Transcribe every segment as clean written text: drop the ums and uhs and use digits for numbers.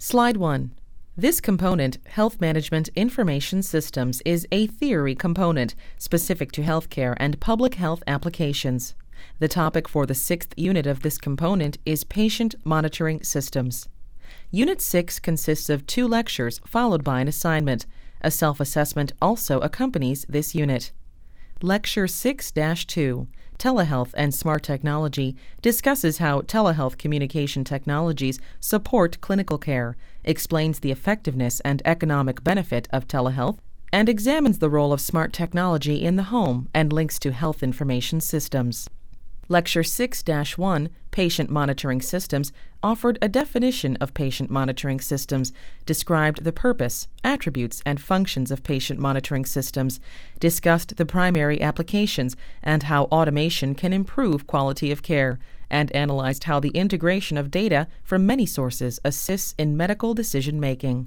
Slide 1. This component, Health Management Information Systems, is a theory component specific to healthcare and public health applications. The topic for the 6th unit of this component is Patient Monitoring Systems. Unit 6 consists of 2 lectures followed by an assignment. A self-assessment also accompanies this unit. Lecture 6-2, Telehealth and Smart Technology, discusses how telehealth communication technologies support clinical care, explains the effectiveness and economic benefit of telehealth, and examines the role of smart technology in the home and links to health information systems. Lecture 6-1, Patient Monitoring Systems, offered a definition of patient monitoring systems, described the purpose, attributes, and functions of patient monitoring systems, discussed the primary applications and how automation can improve quality of care, and analyzed how the integration of data from many sources assists in medical decision-making.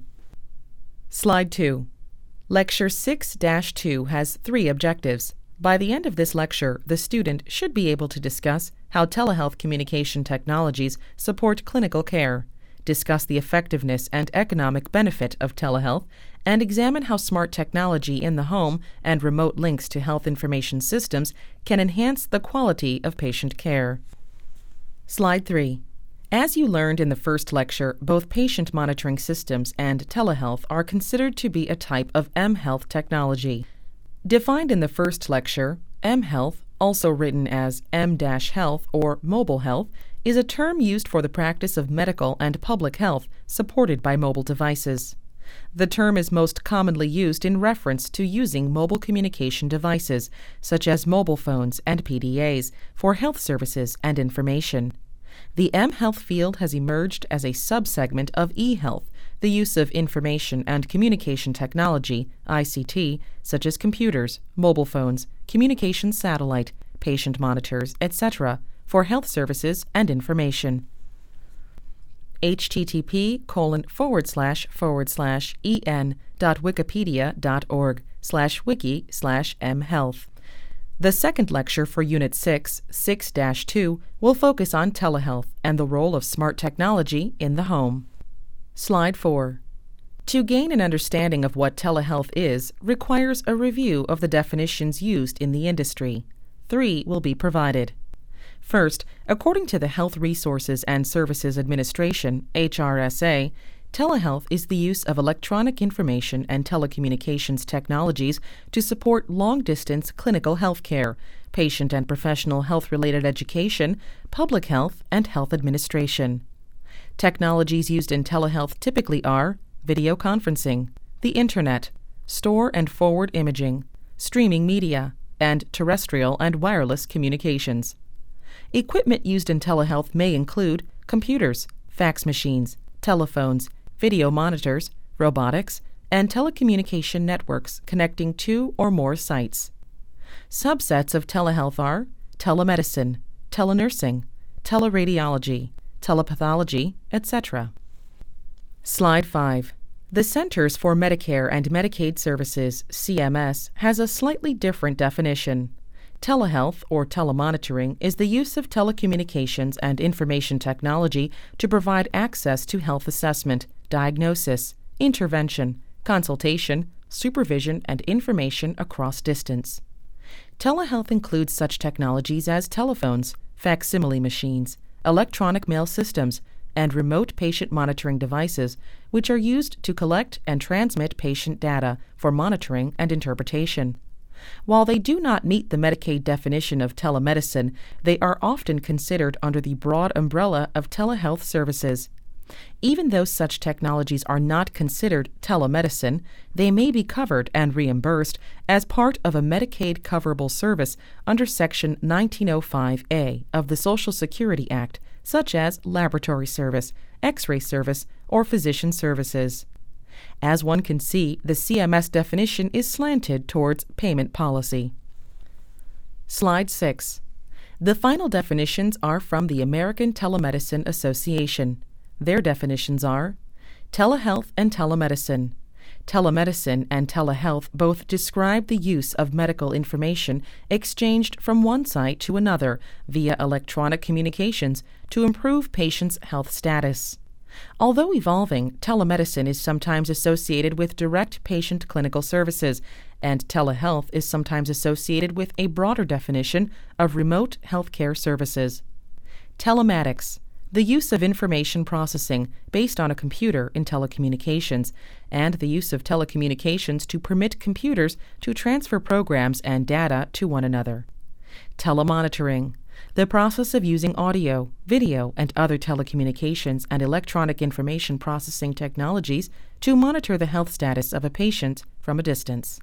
Slide 2. Lecture 6-2 has 3 objectives. By the end of this lecture, the student should be able to discuss how telehealth communication technologies support clinical care, discuss the effectiveness and economic benefit of telehealth, and examine how smart technology in the home and remote links to health information systems can enhance the quality of patient care. Slide 3. As you learned in the first lecture, both patient monitoring systems and telehealth are considered to be a type of mHealth technology. Defined in the first lecture, mHealth, also written as m-health or mobile health, is a term used for the practice of medical and public health supported by mobile devices. The term is most commonly used in reference to using mobile communication devices, such as mobile phones and PDAs, for health services and information. The mHealth field has emerged as a subsegment of eHealth, the use of information and communication technology, ICT, such as computers, mobile phones, communication satellite, patient monitors, etc., for health services and information. http://en.wikipedia.org/wiki/mHealth. The second lecture for Unit 6, 6-2, will focus on telehealth and the role of smart technology in the home. Slide 4. To gain an understanding of what telehealth is requires a review of the definitions used in the industry. 3 will be provided. First, according to the Health Resources and Services Administration, HRSA, telehealth is the use of electronic information and telecommunications technologies to support long-distance clinical health care, patient and professional health-related education, public health, and health administration. Technologies used in telehealth typically are video conferencing, the Internet, store and forward imaging, streaming media, and terrestrial and wireless communications. Equipment used in telehealth may include computers, fax machines, telephones, video monitors, robotics, and telecommunication networks connecting 2 or more sites. Subsets of telehealth are telemedicine, telenursing, teleradiology, telepathology, etc. Slide 5. The Centers for Medicare and Medicaid Services, CMS, has a slightly different definition. Telehealth, or telemonitoring, is the use of telecommunications and information technology to provide access to health assessment, diagnosis, intervention, consultation, supervision, and information across distance. Telehealth includes such technologies as telephones, facsimile machines, electronic mail systems, and remote patient monitoring devices, which are used to collect and transmit patient data for monitoring and interpretation. While they do not meet the Medicaid definition of telemedicine, they are often considered under the broad umbrella of telehealth services. Even though such technologies are not considered telemedicine, they may be covered and reimbursed as part of a Medicaid coverable service under Section 1905A of the Social Security Act, such as laboratory service, X-ray service, or physician services. As one can see, the CMS definition is slanted towards payment policy. Slide 6. The final definitions are from the American Telemedicine Association. Their definitions are telehealth and telemedicine. Telemedicine and telehealth both describe the use of medical information exchanged from one site to another via electronic communications to improve patients' health status. Although evolving, telemedicine is sometimes associated with direct patient clinical services, and telehealth is sometimes associated with a broader definition of remote healthcare services. Telematics, the use of information processing based on a computer in telecommunications, and the use of telecommunications to permit computers to transfer programs and data to one another. Telemonitoring, the process of using audio, video, and other telecommunications and electronic information processing technologies to monitor the health status of a patient from a distance.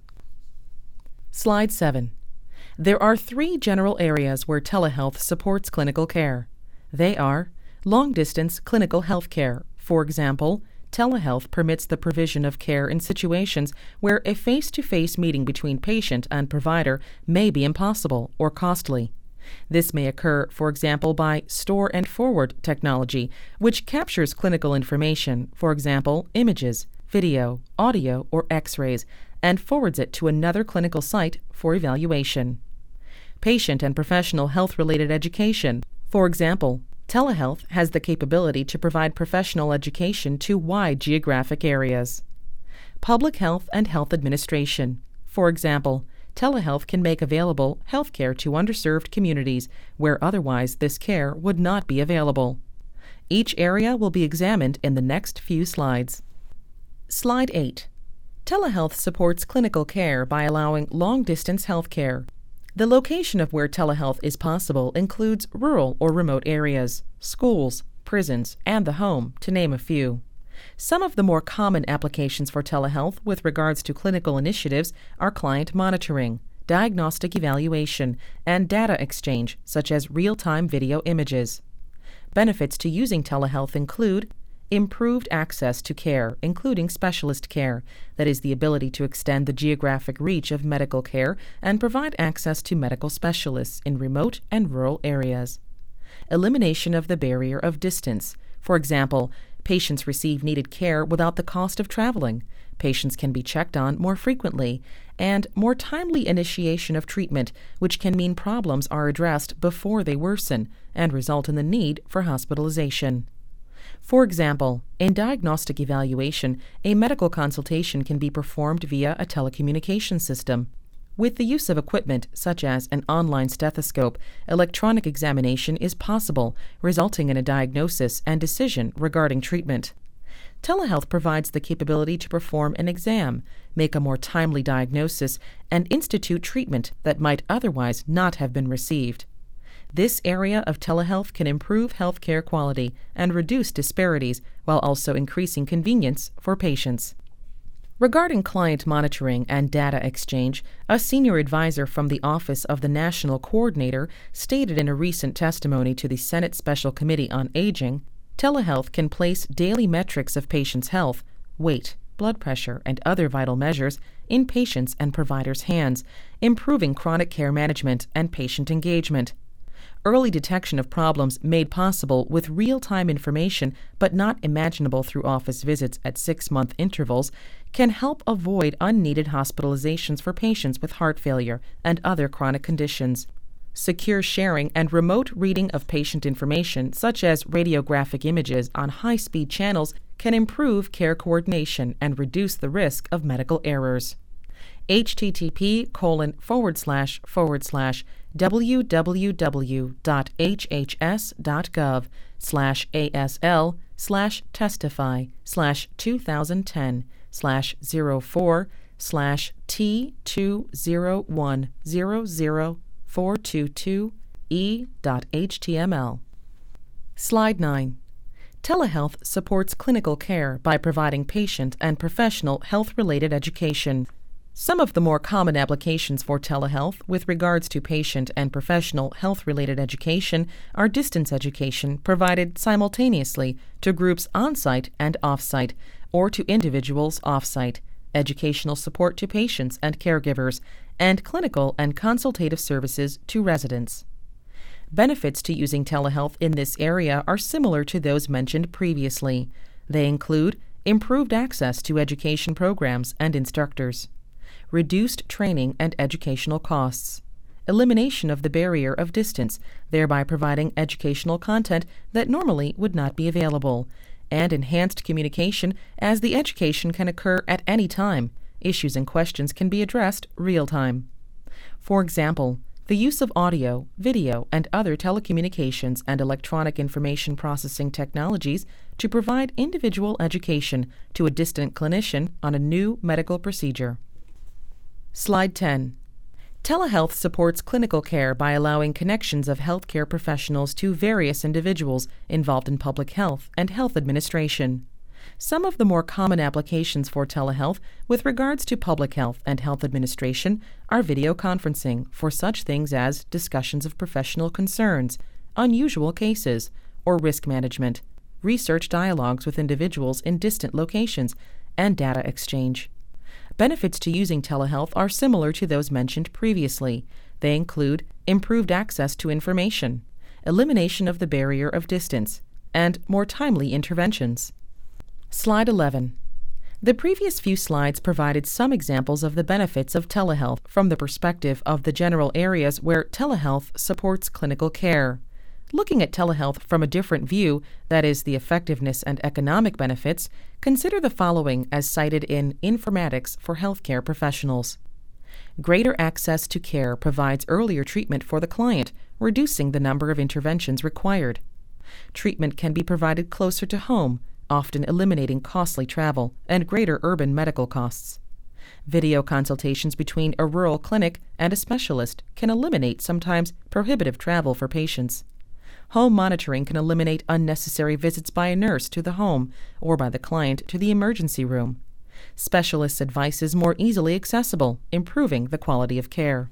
Slide 7. There are 3 general areas where telehealth supports clinical care. They are long-distance clinical health care. For example, telehealth permits the provision of care in situations where a face-to-face meeting between patient and provider may be impossible or costly. This may occur, for example, by store and forward technology, which captures clinical information, for example, images, video, audio, or X-rays, and forwards it to another clinical site for evaluation. Patient and professional health-related education. For example, telehealth has the capability to provide professional education to wide geographic areas. Public health and health administration. For example, telehealth can make available healthcare to underserved communities where otherwise this care would not be available. Each area will be examined in the next few slides. Slide 8. Telehealth supports clinical care by allowing long-distance healthcare. The location of where telehealth is possible includes rural or remote areas, schools, prisons, and the home, to name a few. Some of the more common applications for telehealth with regards to clinical initiatives are client monitoring, diagnostic evaluation, and data exchange, such as real-time video images. Benefits to using telehealth include improved access to care, including specialist care, that is, the ability to extend the geographic reach of medical care and provide access to medical specialists in remote and rural areas. Elimination of the barrier of distance. For example, patients receive needed care without the cost of traveling. Patients can be checked on more frequently, and more timely initiation of treatment, which can mean problems are addressed before they worsen and result in the need for hospitalization. For example, in diagnostic evaluation, a medical consultation can be performed via a telecommunication system. With the use of equipment such as an online stethoscope, electronic examination is possible, resulting in a diagnosis and decision regarding treatment. Telehealth provides the capability to perform an exam, make a more timely diagnosis, and institute treatment that might otherwise not have been received. This area of telehealth can improve healthcare quality and reduce disparities while also increasing convenience for patients. Regarding client monitoring and data exchange, a senior advisor from the Office of the National Coordinator stated in a recent testimony to the Senate Special Committee on Aging, telehealth can place daily metrics of patients' health, weight, blood pressure, and other vital measures in patients' and providers' hands, improving chronic care management and patient engagement. Early detection of problems made possible with real-time information but not imaginable through office visits at 6-month intervals can help avoid unneeded hospitalizations for patients with heart failure and other chronic conditions. Secure sharing and remote reading of patient information, such as radiographic images on high-speed channels, can improve care coordination and reduce the risk of medical errors. http://www.hhs.gov/ASL/2010/04/T2010/0422E.html. Slide 9. Telehealth supports clinical care by providing patient and professional health-related education. Some of the more common applications for telehealth with regards to patient and professional health-related education are distance education provided simultaneously to groups on-site and off-site, or to individuals off-site, educational support to patients and caregivers, and clinical and consultative services to residents. Benefits to using telehealth in this area are similar to those mentioned previously. They include improved access to education programs and instructors, reduced training and educational costs, elimination of the barrier of distance, thereby providing educational content that normally would not be available, and enhanced communication, as the education can occur at any time. Issues and questions can be addressed real-time. For example, the use of audio, video, and other telecommunications and electronic information processing technologies to provide individual education to a distant clinician on a new medical procedure. Slide 10. Telehealth supports clinical care by allowing connections of healthcare professionals to various individuals involved in public health and health administration. Some of the more common applications for telehealth with regards to public health and health administration are video conferencing for such things as discussions of professional concerns, unusual cases, or risk management, research dialogues with individuals in distant locations, and data exchange. Benefits to using telehealth are similar to those mentioned previously. They include improved access to information, elimination of the barrier of distance, and more timely interventions. Slide 11. The previous few slides provided some examples of the benefits of telehealth from the perspective of the general areas where telehealth supports clinical care. Looking at telehealth from a different view, that is, the effectiveness and economic benefits, consider the following as cited in Informatics for Healthcare Professionals. Greater access to care provides earlier treatment for the client, reducing the number of interventions required. Treatment can be provided closer to home, often eliminating costly travel and greater urban medical costs. Video consultations between a rural clinic and a specialist can eliminate sometimes prohibitive travel for patients. Home monitoring can eliminate unnecessary visits by a nurse to the home or by the client to the emergency room. Specialists' advice is more easily accessible, improving the quality of care.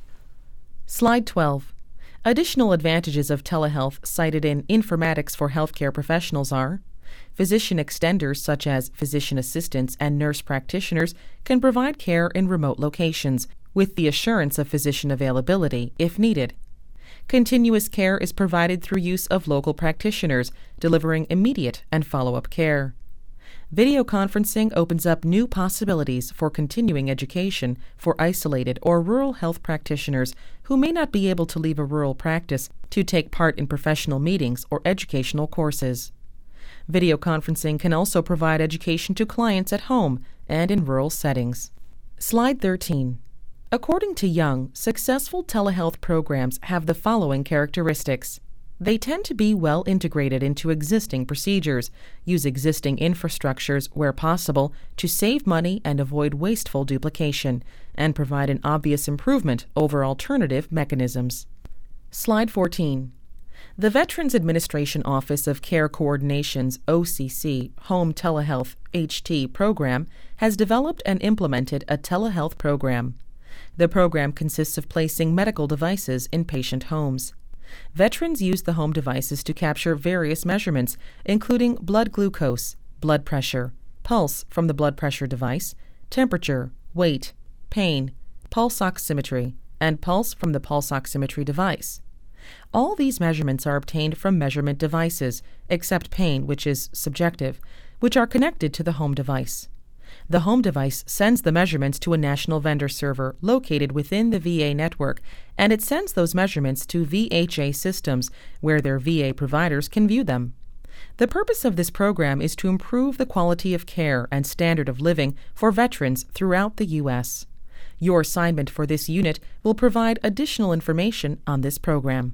Slide 12. Additional advantages of telehealth cited in Informatics for Healthcare Professionals are: physician extenders such as physician assistants and nurse practitioners can provide care in remote locations with the assurance of physician availability if needed. Continuous care is provided through use of local practitioners, delivering immediate and follow-up care. Video conferencing opens up new possibilities for continuing education for isolated or rural health practitioners who may not be able to leave a rural practice to take part in professional meetings or educational courses. Video conferencing can also provide education to clients at home and in rural settings. Slide 13. According to Young, successful telehealth programs have the following characteristics. They tend to be well integrated into existing procedures, use existing infrastructures where possible to save money and avoid wasteful duplication, and provide an obvious improvement over alternative mechanisms. Slide 14. The Veterans Administration Office of Care Coordination's OCC Home Telehealth HT program has developed and implemented a telehealth program. The program consists of placing medical devices in patient homes. Veterans use the home devices to capture various measurements, including blood glucose, blood pressure, pulse from the blood pressure device, temperature, weight, pain, pulse oximetry, and pulse from the pulse oximetry device. All these measurements are obtained from measurement devices, except pain, which is subjective, which are connected to the home device. The home device sends the measurements to a national vendor server located within the VA network, and it sends those measurements to VHA systems, where their VA providers can view them. The purpose of this program is to improve the quality of care and standard of living for veterans throughout the U.S. Your assignment for this unit will provide additional information on this program.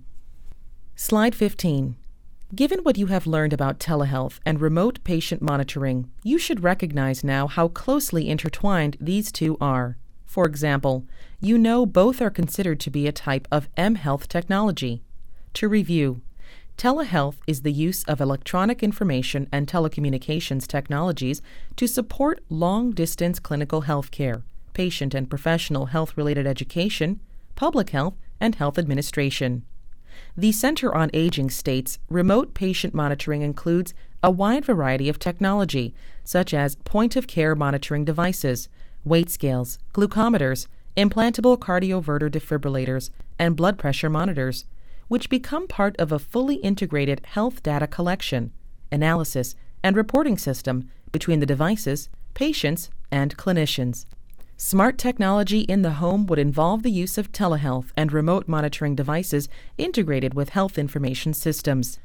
Slide 15. Given what you have learned about telehealth and remote patient monitoring, you should recognize now how closely intertwined these two are. For example, you know both are considered to be a type of mHealth technology. To review, telehealth is the use of electronic information and telecommunications technologies to support long-distance clinical health care, patient and professional health-related education, public health, and health administration. The Center on Aging states remote patient monitoring includes a wide variety of technology, such as point-of-care monitoring devices, weight scales, glucometers, implantable cardioverter defibrillators, and blood pressure monitors, which become part of a fully integrated health data collection, analysis, and reporting system between the devices, patients, and clinicians. Smart technology in the home would involve the use of telehealth and remote monitoring devices integrated with health information systems.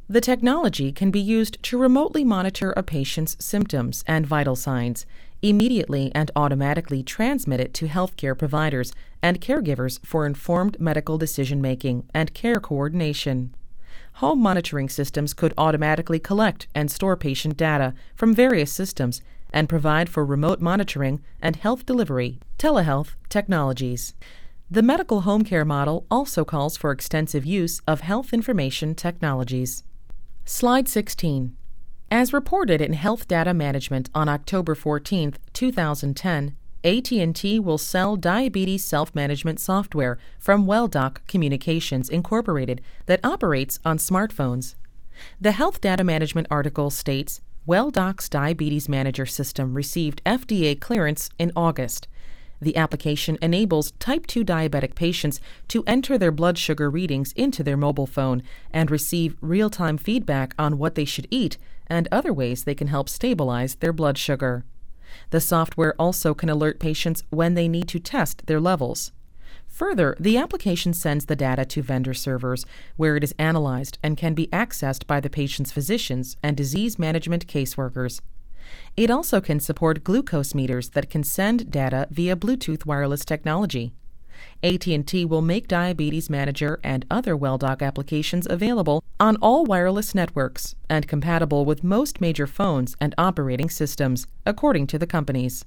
The technology can be used to remotely monitor a patient's symptoms and vital signs, immediately and automatically transmit it to healthcare providers and caregivers for informed medical decision-making and care coordination. Home monitoring systems could automatically collect and store patient data from various systems and provide for remote monitoring and health delivery, telehealth technologies. The medical home care model also calls for extensive use of health information technologies. Slide 16. As reported in Health Data Management on October 14, 2010, AT&T will sell diabetes self-management software from WellDoc Communications Incorporated that operates on smartphones. The Health Data Management article states, WellDoc's Diabetes Manager system received FDA clearance in August. The application enables type 2 diabetic patients to enter their blood sugar readings into their mobile phone and receive real-time feedback on what they should eat and other ways they can help stabilize their blood sugar. The software also can alert patients when they need to test their levels. Further, the application sends the data to vendor servers, where it is analyzed and can be accessed by the patient's physicians and disease management caseworkers. It also can support glucose meters that can send data via Bluetooth wireless technology. AT&T will make Diabetes Manager and other WellDoc applications available on all wireless networks and compatible with most major phones and operating systems, according to the companies.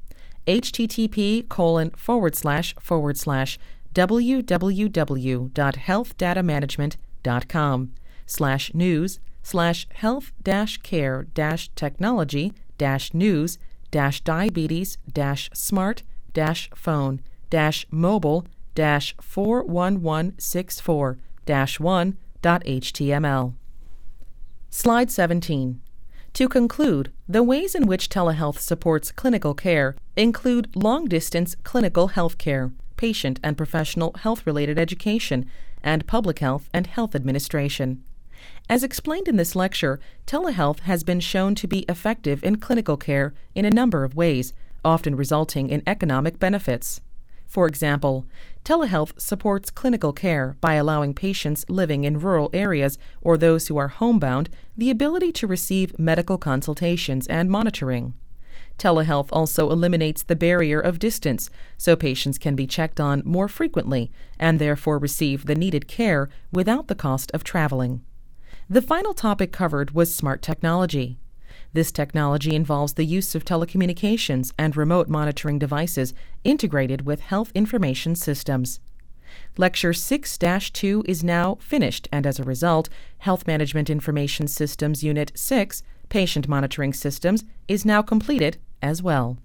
http://www.health-care-news/health-care-smart-phone-mobile-41164-1.html. Slide 17. To conclude, the ways in which telehealth supports clinical care include long-distance clinical health care, patient and professional health-related education, and public health and health administration. As explained in this lecture, telehealth has been shown to be effective in clinical care in a number of ways, often resulting in economic benefits. For example, telehealth supports clinical care by allowing patients living in rural areas or those who are homebound the ability to receive medical consultations and monitoring. Telehealth also eliminates the barrier of distance, so patients can be checked on more frequently and therefore receive the needed care without the cost of traveling. The final topic covered was smart technology. This technology involves the use of telecommunications and remote monitoring devices integrated with health information systems. Lecture 6-2 is now finished, and as a result, Health Management Information Systems Unit 6, Patient Monitoring Systems, is now completed as well.